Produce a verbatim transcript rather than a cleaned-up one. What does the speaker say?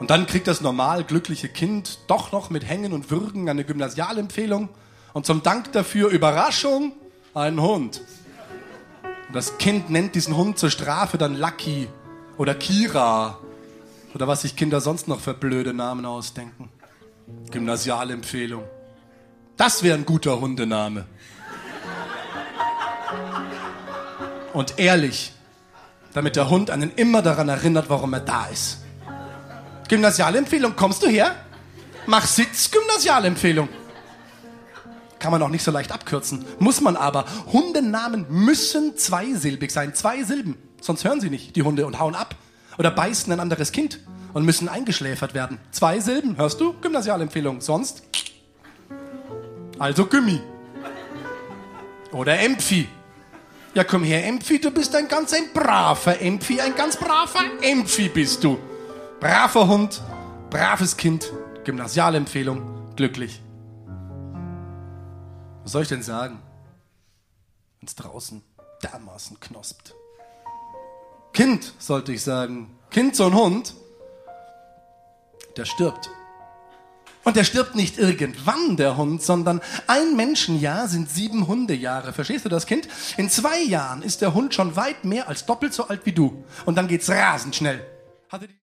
Und dann kriegt das normal glückliche Kind doch noch mit Hängen und Würgen eine Gymnasialempfehlung und zum Dank dafür, Überraschung, einen Hund. Und das Kind nennt diesen Hund zur Strafe dann Lucky oder Kira oder was sich Kinder sonst noch für blöde Namen ausdenken. Gymnasialempfehlung. Das wäre ein guter Hundename. Und ehrlich, damit der Hund einen immer daran erinnert, warum er da ist. Gymnasialempfehlung, kommst du her? Mach Sitz, Gymnasialempfehlung. Kann man auch nicht so leicht abkürzen. Muss man aber. Hundenamen müssen zweisilbig sein. Zwei Silben. Sonst hören sie nicht, die Hunde, und hauen ab. Oder beißen ein anderes Kind und müssen eingeschläfert werden. Zwei Silben, hörst du? Gymnasialempfehlung. Sonst? Also Gymmi. Oder Empfi. Ja, komm her, Empfi, du bist ein ganz ein braver Empfi. Ein ganz braver Empfi bist du. Braver Hund, braves Kind, Gymnasialempfehlung, glücklich. Was soll ich denn sagen, wenn es draußen dermaßen knospt? Kind, sollte ich sagen. Kind, so ein Hund, der stirbt. Und der stirbt nicht irgendwann, der Hund, sondern ein Menschenjahr sind sieben Hundejahre. Verstehst du das, Kind? In zwei Jahren ist der Hund schon weit mehr als doppelt so alt wie du. Und dann geht's rasend schnell. Hatte die